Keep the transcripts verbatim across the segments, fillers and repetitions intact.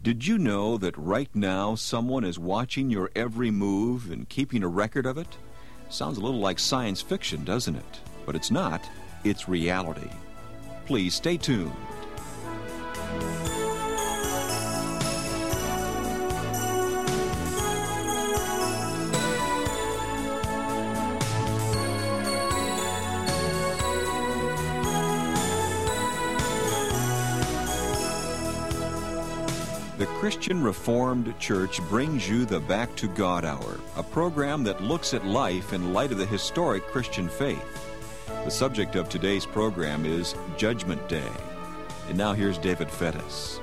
Did you know that right now someone is watching your every move and keeping a record of it? Sounds a little like science fiction, doesn't it? But it's not. It's reality. Please stay tuned. The Christian Reformed Church brings you the Back to God Hour, a program that looks at life in light of the historic Christian faith. The subject of today's program is Judgment Day. And now here's David Fettis.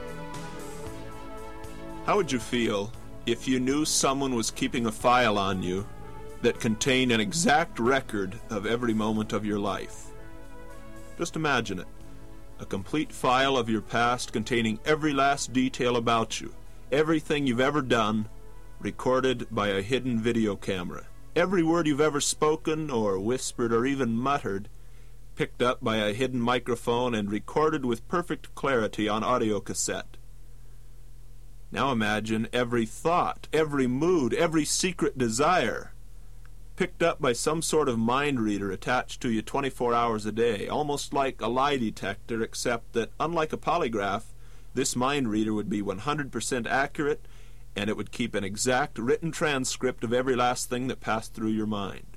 How would you feel if you knew someone was keeping a file on you that contained an exact record of every moment of your life? Just imagine it. A complete file of your past containing every last detail about you, everything you've ever done, recorded by a hidden video camera. Every word you've ever spoken or whispered or even muttered, picked up by a hidden microphone and recorded with perfect clarity on audio cassette. Now imagine every thought, every mood, every secret desire, picked up by some sort of mind reader attached to you twenty-four hours a day, almost like a lie detector, except that, unlike a polygraph, this mind reader would be one hundred percent accurate, and it would keep an exact written transcript of every last thing that passed through your mind.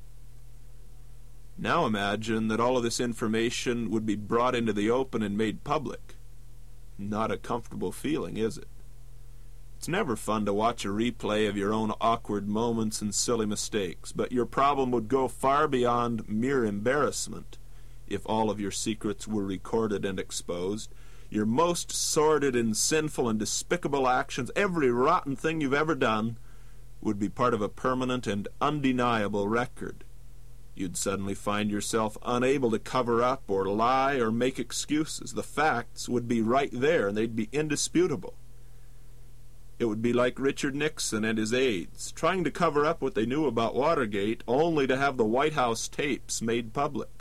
Now imagine that all of this information would be brought into the open and made public. Not a comfortable feeling, is it? It's never fun to watch a replay of your own awkward moments and silly mistakes, but your problem would go far beyond mere embarrassment if all of your secrets were recorded and exposed. Your most sordid and sinful and despicable actions, every rotten thing you've ever done, would be part of a permanent and undeniable record. You'd suddenly find yourself unable to cover up or lie or make excuses. The facts would be right there, and they'd be indisputable. It would be like Richard Nixon and his aides, trying to cover up what they knew about Watergate, only to have the White House tapes made public.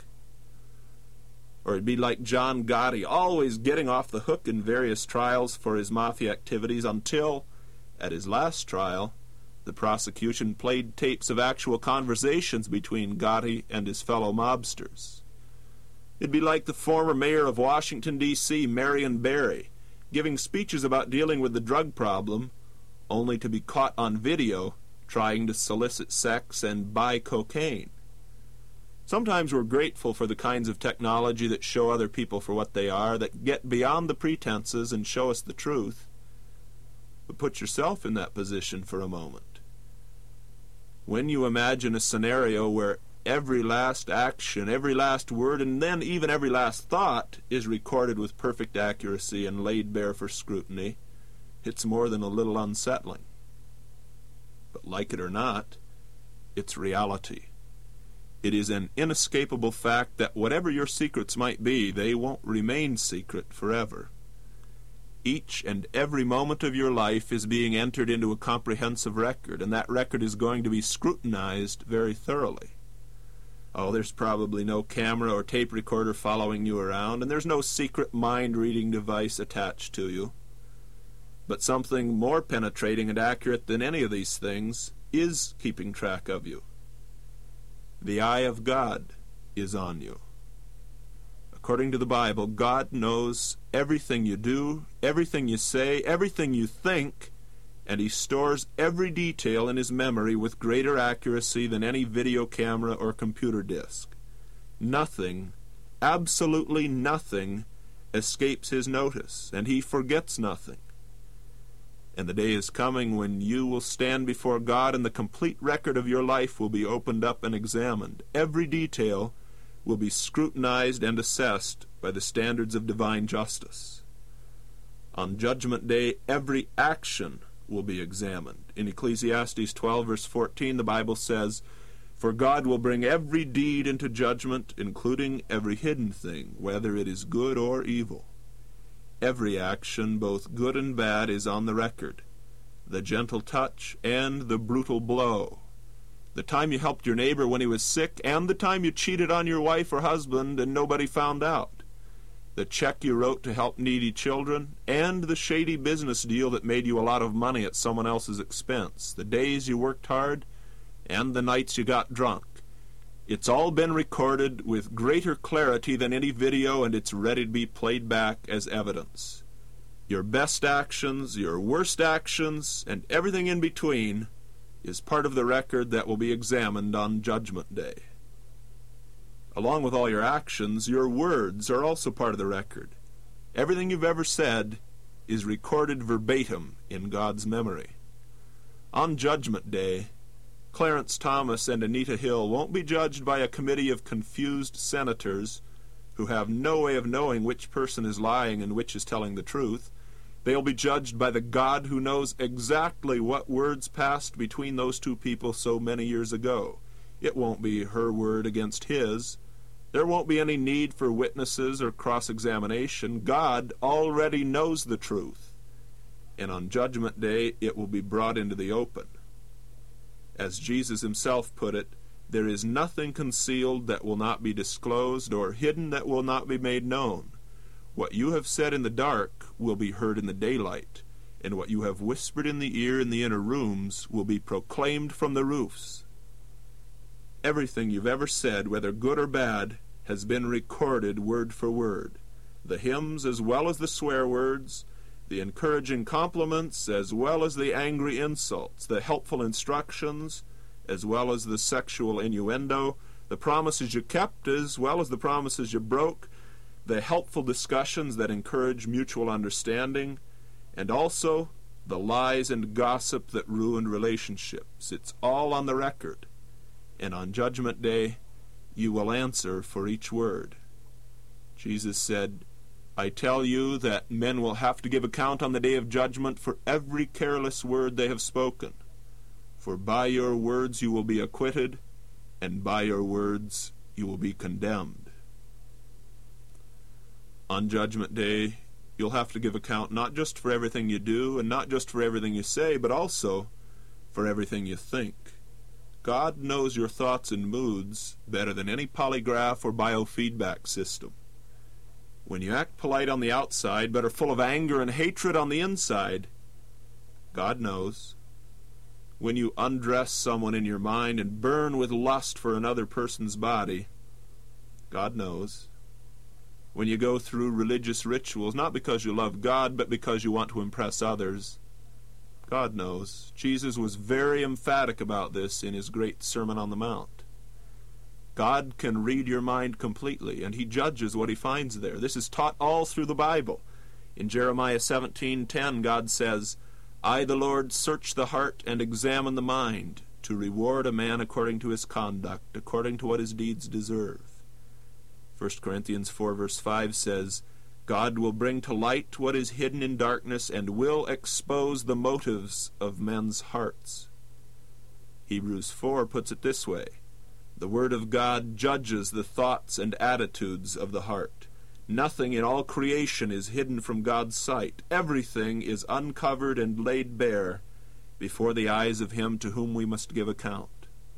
Or it'd be like John Gotti, always getting off the hook in various trials for his mafia activities until, at his last trial, the prosecution played tapes of actual conversations between Gotti and his fellow mobsters. It'd be like the former mayor of Washington, D C, Marion Barry, giving speeches about dealing with the drug problem, only to be caught on video trying to solicit sex and buy cocaine. Sometimes we're grateful for the kinds of technology that show other people for what they are, that get beyond the pretenses and show us the truth. But put yourself in that position for a moment. When you imagine a scenario where every last action, every last word, and then even every last thought is recorded with perfect accuracy and laid bare for scrutiny, it's more than a little unsettling. But like it or not, it's reality. It is an inescapable fact that whatever your secrets might be, they won't remain secret forever. Each and every moment of your life is being entered into a comprehensive record, and that record is going to be scrutinized very thoroughly. Oh, there's probably no camera or tape recorder following you around, and there's no secret mind-reading device attached to you. But something more penetrating and accurate than any of these things is keeping track of you. The eye of God is on you. According to the Bible, God knows everything you do, everything you say, everything you think, and he stores every detail in his memory with greater accuracy than any video camera or computer disk. Nothing, absolutely nothing, escapes his notice, and he forgets nothing. And the day is coming when you will stand before God and the complete record of your life will be opened up and examined. Every detail will be scrutinized and assessed by the standards of divine justice. On Judgment Day, every action will be examined. In Ecclesiastes twelve, verse fourteen, the Bible says, "For God will bring every deed into judgment, including every hidden thing, whether it is good or evil." Every action, both good and bad, is on the record. The gentle touch and the brutal blow. The time you helped your neighbor when he was sick and the time you cheated on your wife or husband and nobody found out. the check you wrote to help needy children, and the shady business deal that made you a lot of money at someone else's expense, the days you worked hard, and the nights you got drunk. It's all been recorded with greater clarity than any video, and it's ready to be played back as evidence. Your best actions, your worst actions, and everything in between is part of the record that will be examined on Judgment Day. Along with all your actions, your words are also part of the record. Everything you've ever said is recorded verbatim in God's memory. On Judgment Day, Clarence Thomas and Anita Hill won't be judged by a committee of confused senators who have no way of knowing which person is lying and which is telling the truth. They'll be judged by the God who knows exactly what words passed between those two people so many years ago. It won't be her word against his. There won't be any need for witnesses or cross-examination. God already knows the truth, and on Judgment Day it will be brought into the open. As Jesus himself put it, there is nothing concealed that will not be disclosed, or hidden that will not be made known. What you have said in the dark will be heard in the daylight, and what you have whispered in the ear in the inner rooms will be proclaimed from the roofs. Everything you've ever said, whether good or bad, has been recorded word for word. The hymns as well as the swear words, the encouraging compliments as well as the angry insults, the helpful instructions as well as the sexual innuendo, the promises you kept as well as the promises you broke, the helpful discussions that encourage mutual understanding, and also the lies and gossip that ruined relationships. It's all on the record. And on Judgment Day, you will answer for each word. Jesus said, I tell you that men will have to give account on the day of judgment for every careless word they have spoken. For by your words you will be acquitted, and by your words you will be condemned. On Judgment Day, you'll have to give account not just for everything you do, and not just for everything you say, but also for everything you think. God knows your thoughts and moods better than any polygraph or biofeedback system. When you act polite on the outside, but are full of anger and hatred on the inside, God knows. When you undress someone in your mind and burn with lust for another person's body, God knows. When you go through religious rituals, not because you love God, but because you want to impress others, God knows. Jesus was very emphatic about this in his great Sermon on the Mount. God can read your mind completely, and he judges what he finds there. This is taught all through the Bible. In Jeremiah seventeen ten, God says, I, the Lord, search the heart and examine the mind, to reward a man according to his conduct, according to what his deeds deserve. First Corinthians four verse five says, God will bring to light what is hidden in darkness and will expose the motives of men's hearts. Hebrews four puts it this way, the Word of God judges the thoughts and attitudes of the heart. Nothing in all creation is hidden from God's sight. Everything is uncovered and laid bare before the eyes of him to whom we must give account.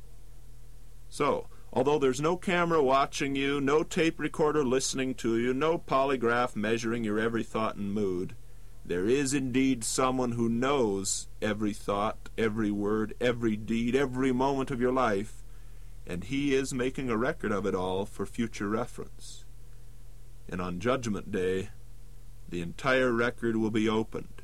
So, although there's no camera watching you, no tape recorder listening to you, no polygraph measuring your every thought and mood, there is indeed someone who knows every thought, every word, every deed, every moment of your life, and he is making a record of it all for future reference. And on Judgment Day, the entire record will be opened.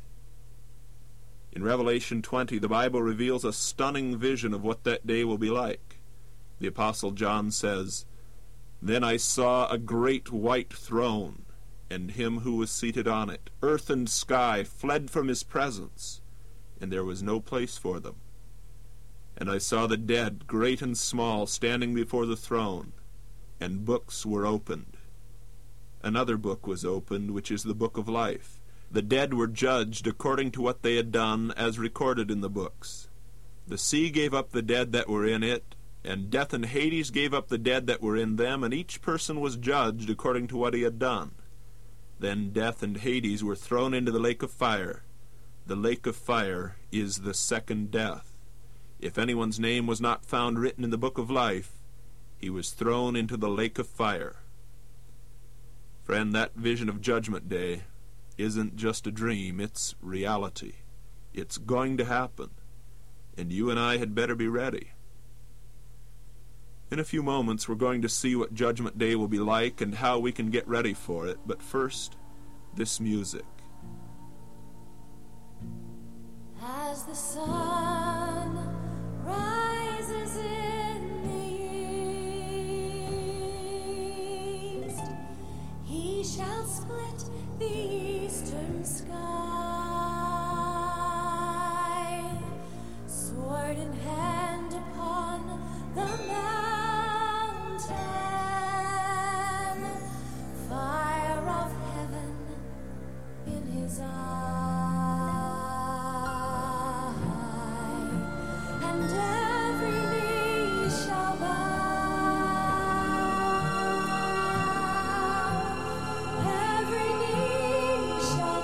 In Revelation twenty, the Bible reveals a stunning vision of what that day will be like. The Apostle John says, Then I saw a great white throne, and him who was seated on it. Earth and sky fled from his presence, and there was no place for them. And I saw the dead, great and small, standing before the throne, and books were opened. Another book was opened, which is the book of life. The dead were judged according to what they had done, as recorded in the books. The sea gave up the dead that were in it, and death and Hades gave up the dead that were in them, and each person was judged according to what he had done. Then death and Hades were thrown into the lake of fire. The lake of fire is the second death. If anyone's name was not found written in the book of life, he was thrown into the lake of fire. Friend, that vision of Judgment Day isn't just a dream, it's reality. It's going to happen, and you and I had better be ready. In a few moments, we're going to see what Judgment Day will be like and how we can get ready for it, but first, this music. As the sun rises in the east, he shall split the eastern sky, sword in hand upon the mountain, fire of heaven in his eye. And every knee shall bow, every knee shall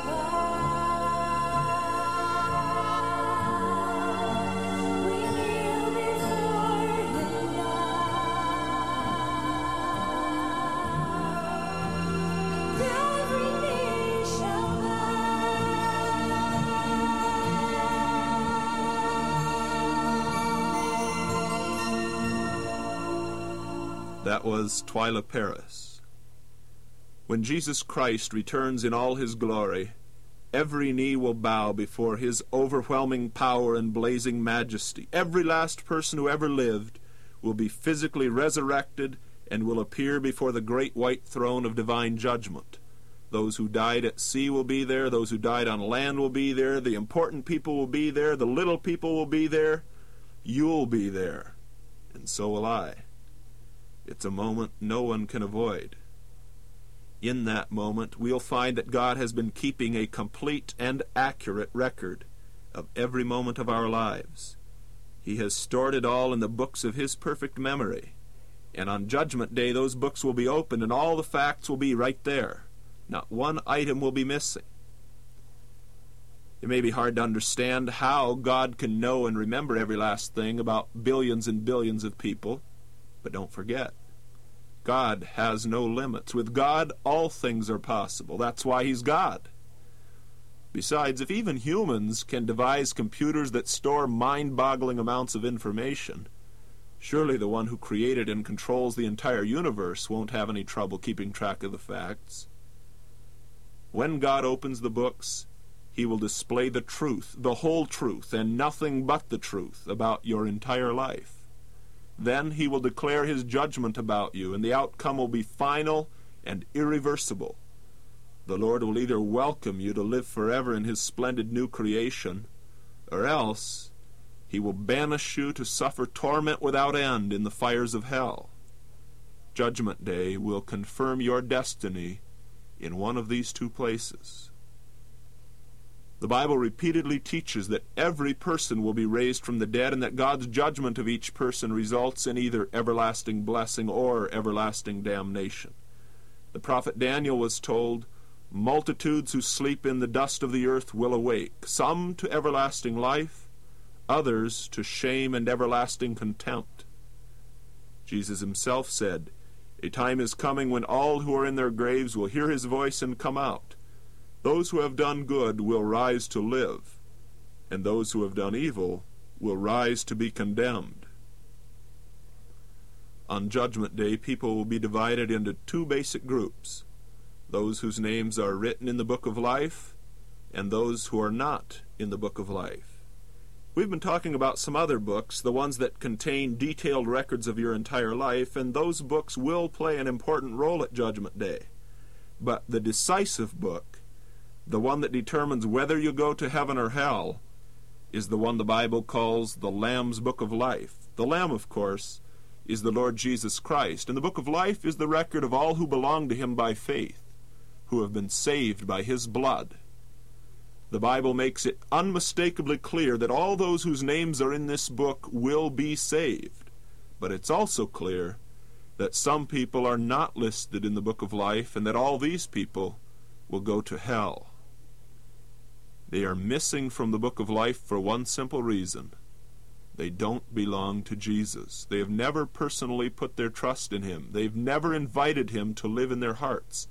bow. We kneel before him now, and every knee shall That was Twyla Paris. When Jesus Christ returns in all his glory, every knee will bow before his overwhelming power and blazing majesty. Every last person who ever lived will be physically resurrected and will appear before the great white throne of divine judgment. Those who died at sea will be there. Those who died on land will be there. The important people will be there. The little people will be there. You'll be there. And so will I. It's a moment no one can avoid. In that moment, we'll find that God has been keeping a complete and accurate record of every moment of our lives. He has stored it all in the books of his perfect memory. And on Judgment Day, those books will be opened and all the facts will be right there. Not one item will be missing. It may be hard to understand how God can know and remember every last thing about billions and billions of people. But don't forget, God has no limits. With God, all things are possible. That's why he's God. Besides, if even humans can devise computers that store mind-boggling amounts of information, surely the one who created and controls the entire universe won't have any trouble keeping track of the facts. When God opens the books, he will display the truth, the whole truth, and nothing but the truth about your entire life. Then he will declare his judgment about you, and the outcome will be final and irreversible. The Lord will either welcome you to live forever in his splendid new creation, or else he will banish you to suffer torment without end in the fires of hell. Judgment Day will confirm your destiny in one of these two places. The Bible repeatedly teaches that every person will be raised from the dead and that God's judgment of each person results in either everlasting blessing or everlasting damnation. The prophet Daniel was told, "Multitudes who sleep in the dust of the earth will awake, some to everlasting life, others to shame and everlasting contempt." Jesus himself said, "A time is coming when all who are in their graves will hear his voice and come out. Those who have done good will rise to live, and those who have done evil will rise to be condemned." On Judgment Day, people will be divided into two basic groups: those whose names are written in the book of life, and those who are not in the book of life. We've been talking about some other books, the ones that contain detailed records of your entire life, and those books will play an important role at Judgment Day. But the decisive book, the one that determines whether you go to heaven or hell, is the one the Bible calls the Lamb's Book of Life. The Lamb, of course, is the Lord Jesus Christ, and the Book of Life is the record of all who belong to him by faith, who have been saved by his blood. The Bible makes it unmistakably clear that all those whose names are in this book will be saved, but it's also clear that some people are not listed in the Book of Life and that all these people will go to hell. They are missing from the Book of Life for one simple reason: they don't belong to Jesus. They have never personally put their trust in him. They've never invited him to live in their hearts.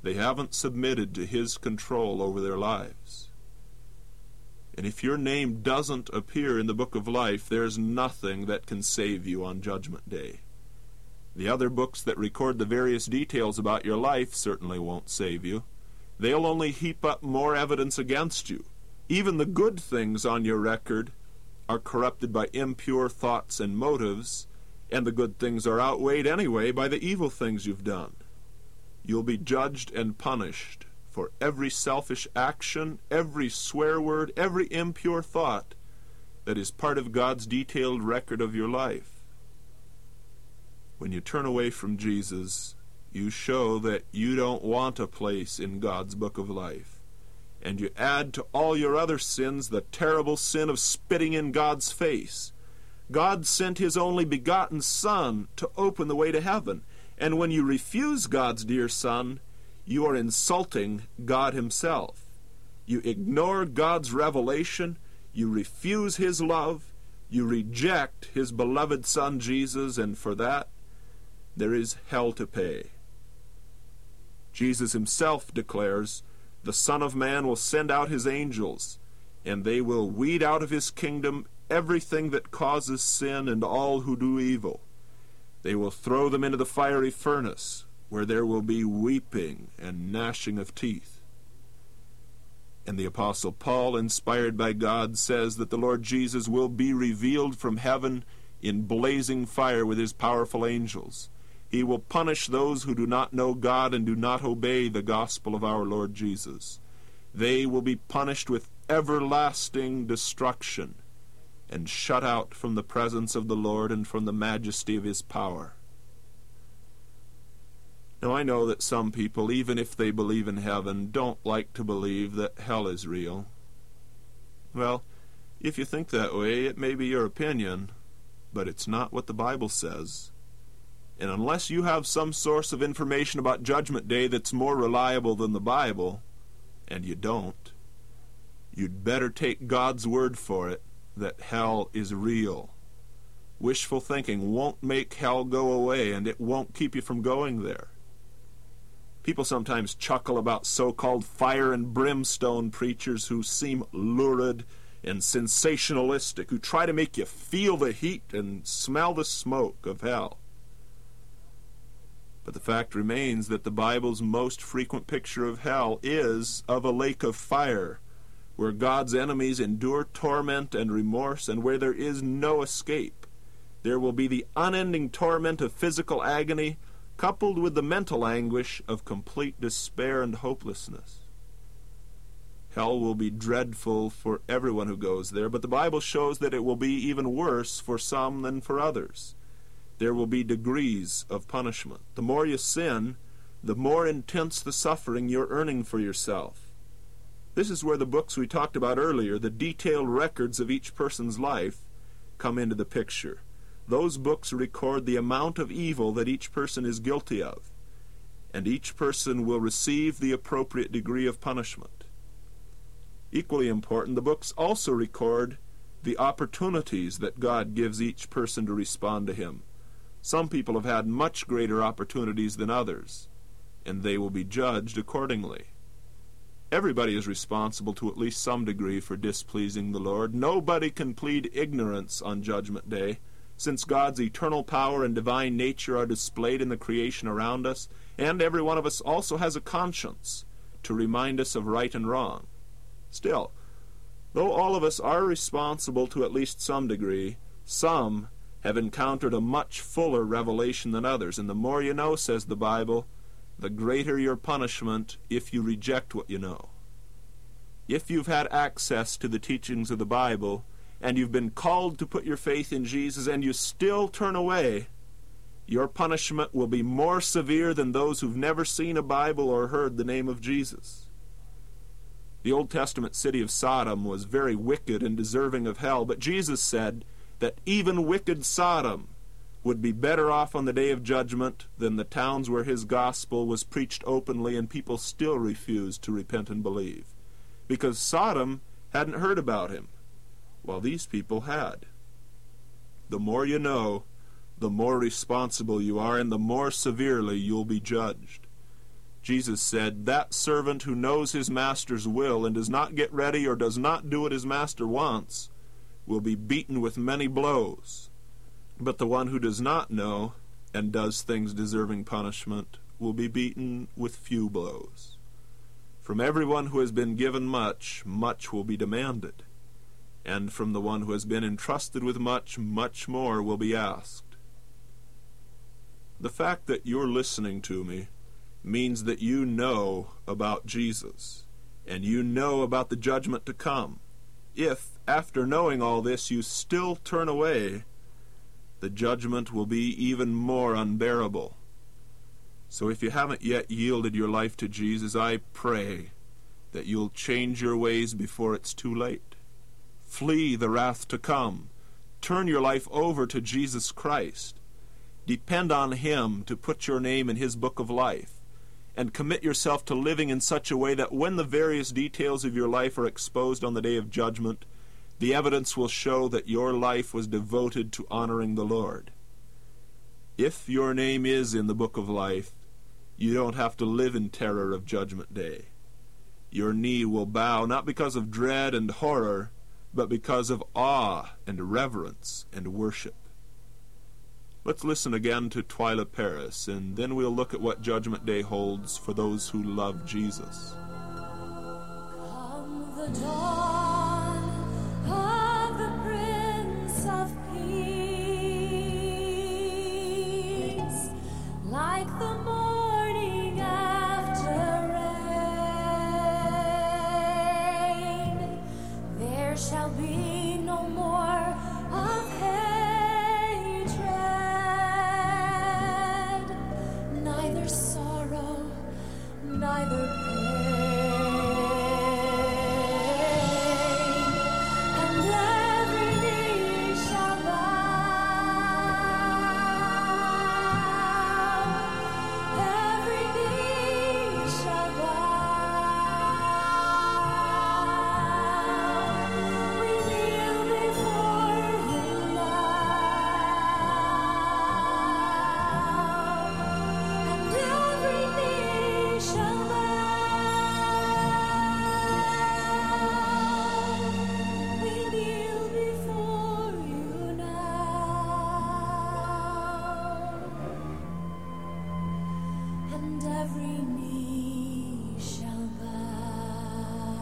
They haven't submitted to His control over their lives. And if your name doesn't appear in the book of life, there's nothing that can save you on Judgment Day. The other books that record the various details about your life certainly won't save you. They'll only heap up more evidence against you. Even the good things on your record are corrupted by impure thoughts and motives, and the good things are outweighed anyway by the evil things you've done. You'll be judged and punished for every selfish action, every swear word, every impure thought that is part of God's detailed record of your life. When you turn away from Jesus, you show that you don't want a place in God's book of life. And you add to all your other sins the terrible sin of spitting in God's face. God sent His only begotten Son to open the way to heaven. And when you refuse God's dear Son, you are insulting God Himself. You ignore God's revelation, you refuse His love, you reject His beloved Son Jesus, and for that, there is hell to pay. Jesus Himself declares, "The Son of Man will send out His angels, and they will weed out of His kingdom everything that causes sin and all who do evil. They will throw them into the fiery furnace, where there will be weeping and gnashing of teeth." And the Apostle Paul, inspired by God, says that the Lord Jesus will be revealed from heaven in blazing fire with His powerful angels. He will punish those who do not know God and do not obey the gospel of our Lord Jesus. They will be punished with everlasting destruction and shut out from the presence of the Lord and from the majesty of His power. Now, I know that some people, even if they believe in heaven, don't like to believe that hell is real. Well, if you think that way, it may be your opinion, but it's not what the Bible says. And unless you have some source of information about Judgment Day that's more reliable than the Bible, and you don't, you'd better take God's word for it that hell is real. Wishful thinking won't make hell go away, and it won't keep you from going there. People sometimes chuckle about so-called fire and brimstone preachers who seem lurid and sensationalistic, who try to make you feel the heat and smell the smoke of hell. But the fact remains that the Bible's most frequent picture of hell is of a lake of fire, where God's enemies endure torment and remorse, and where there is no escape. There will be the unending torment of physical agony, coupled with the mental anguish of complete despair and hopelessness. Hell will be dreadful for everyone who goes there, but the Bible shows that it will be even worse for some than for others. There will be degrees of punishment. The more you sin, the more intense the suffering you're earning for yourself. This is where the books we talked about earlier, the detailed records of each person's life, come into the picture. Those books record the amount of evil that each person is guilty of, and each person will receive the appropriate degree of punishment. Equally important, the books also record the opportunities that God gives each person to respond to Him. Some people have had much greater opportunities than others, and they will be judged accordingly. Everybody is responsible to at least some degree for displeasing the Lord. Nobody can plead ignorance on Judgment Day, since God's eternal power and divine nature are displayed in the creation around us, and every one of us also has a conscience to remind us of right and wrong. Still, though all of us are responsible to at least some degree, some have encountered a much fuller revelation than others, and the more you know, says the Bible, the greater your punishment if you reject what you know. If you've had access to the teachings of the Bible, and you've been called to put your faith in Jesus, and you still turn away, your punishment will be more severe than those who've never seen a Bible or heard the name of Jesus. The Old Testament city of Sodom was very wicked and deserving of hell, but Jesus said that even wicked Sodom would be better off on the day of judgment than the towns where His gospel was preached openly and people still refused to repent and believe, because Sodom hadn't heard about Him, while these people had. The more you know, the more responsible you are, and the more severely you'll be judged. Jesus said, "That servant who knows his master's will and does not get ready or does not do what his master wants will be beaten with many blows. But the one who does not know and does things deserving punishment will be beaten with few blows. From everyone who has been given much, much will be demanded, and from the one who has been entrusted with much, much more will be asked." The fact that you're listening to me means that you know about Jesus, and you know about the judgment to come. If, after knowing all this, you still turn away, the judgment will be even more unbearable. So if you haven't yet yielded your life to Jesus, I pray that you'll change your ways before it's too late. Flee the wrath to come. Turn your life over to Jesus Christ. Depend on Him to put your name in His book of life, and commit yourself to living in such a way that when the various details of your life are exposed on the day of judgment, the evidence will show that your life was devoted to honoring the Lord. If your name is in the book of life, you don't have to live in terror of Judgment Day. Your knee will bow not because of dread and horror, but because of awe and reverence and worship. Let's listen again to Twyla Paris, and then we'll look at what Judgment Day holds for those who love Jesus. Come the dawn of the Prince of Peace, like the morning after rain, there shall be no more of hatred, neither sorrow, neither pain, and every knee shall bow, every knee shall bow. We kneel before you now, and every knee shall bow. We kneel before you now, and every knee shall bow.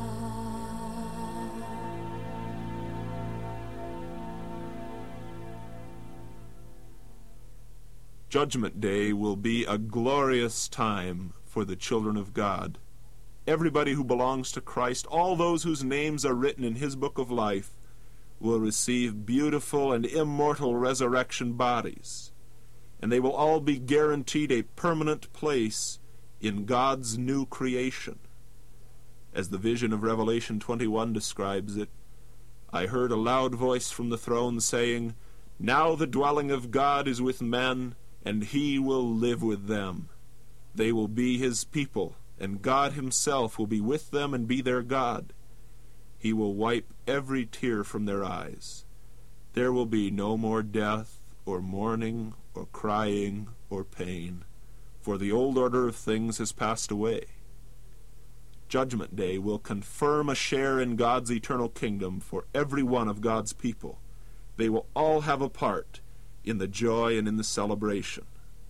Judgment Day will be a glorious time for the children of God. Everybody who belongs to Christ, all those whose names are written in His book of life, will receive beautiful and immortal resurrection bodies, and they will all be guaranteed a permanent place in God's new creation. As the vision of Revelation twenty-one describes it, I heard a loud voice from the throne saying, "Now the dwelling of God is with men, and He will live with them. They will be His people, and God Himself will be with them and be their God. He will wipe every tear from their eyes. There will be no more death, or mourning, or crying, or pain, for the old order of things has passed away." Judgment Day will confirm a share in God's eternal kingdom for every one of God's people. They will all have a part in the joy and in the celebration.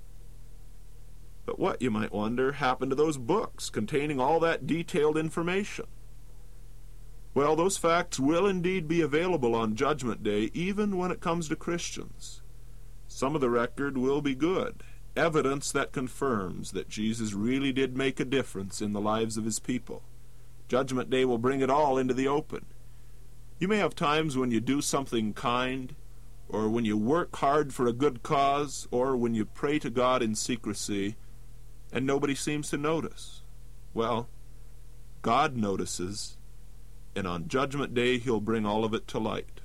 But what, you might wonder, happened to those books containing all that detailed information? Well, those facts will indeed be available on Judgment Day, even when it comes to Christians. Some of the record will be good, evidence that confirms that Jesus really did make a difference in the lives of His people. Judgment Day will bring it all into the open. You may have times when you do something kind, or when you work hard for a good cause, or when you pray to God in secrecy, and nobody seems to notice. Well, God notices, and on Judgment Day He'll bring all of it to light.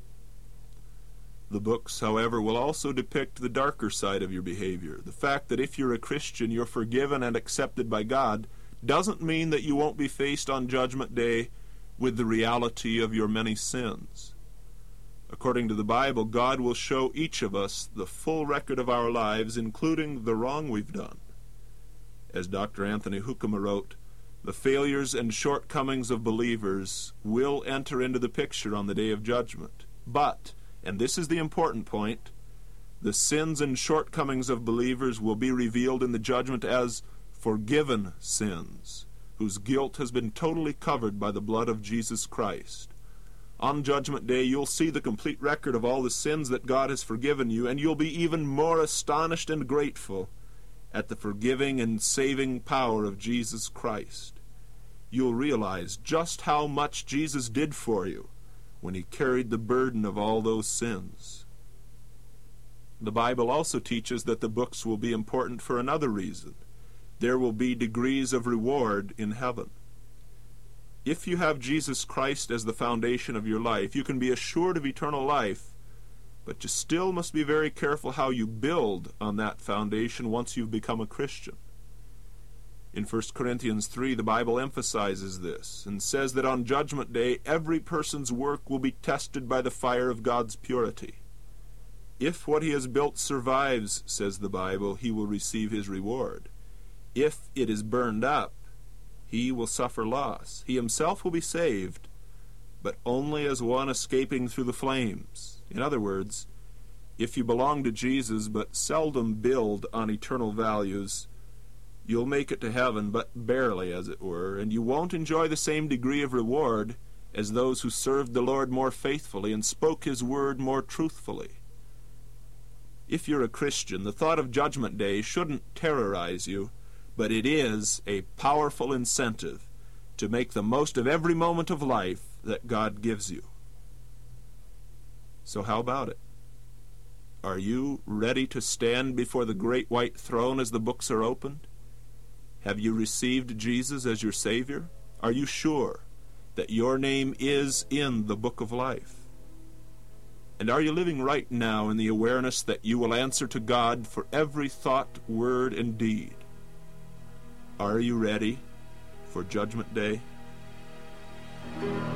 The books, however, will also depict the darker side of your behavior. The fact that if you're a Christian, you're forgiven and accepted by God doesn't mean that you won't be faced on Judgment Day with the reality of your many sins. According to the Bible, God will show each of us the full record of our lives, including the wrong we've done. As Doctor Anthony Hoekema wrote, the failures and shortcomings of believers will enter into the picture on the day of judgment. But, and this is the important point, the sins and shortcomings of believers will be revealed in the judgment as forgiven sins, whose guilt has been totally covered by the blood of Jesus Christ. On Judgment Day, you'll see the complete record of all the sins that God has forgiven you, and you'll be even more astonished and grateful at the forgiving and saving power of Jesus Christ. You'll realize just how much Jesus did for you when he carried the burden of all those sins. The Bible also teaches that the books will be important for another reason. There will be degrees of reward in heaven. If you have Jesus Christ as the foundation of your life, you can be assured of eternal life, but you still must be very careful how you build on that foundation once you've become a Christian. In First Corinthians three, the Bible emphasizes this and says that on Judgment Day, every person's work will be tested by the fire of God's purity. If what he has built survives, says the Bible, he will receive his reward. If it is burned up, he will suffer loss. He himself will be saved, but only as one escaping through the flames. In other words, if you belong to Jesus but seldom build on eternal values, you'll make it to heaven, but barely, as it were, and you won't enjoy the same degree of reward as those who served the Lord more faithfully and spoke his word more truthfully. If you're a Christian, the thought of Judgment Day shouldn't terrorize you, but it is a powerful incentive to make the most of every moment of life that God gives you. So how about it? Are you ready to stand before the great white throne as the books are opened? Have you received Jesus as your Savior? Are you sure that your name is in the book of life? And are you living right now in the awareness that you will answer to God for every thought, word, and deed? Are you ready for Judgment Day?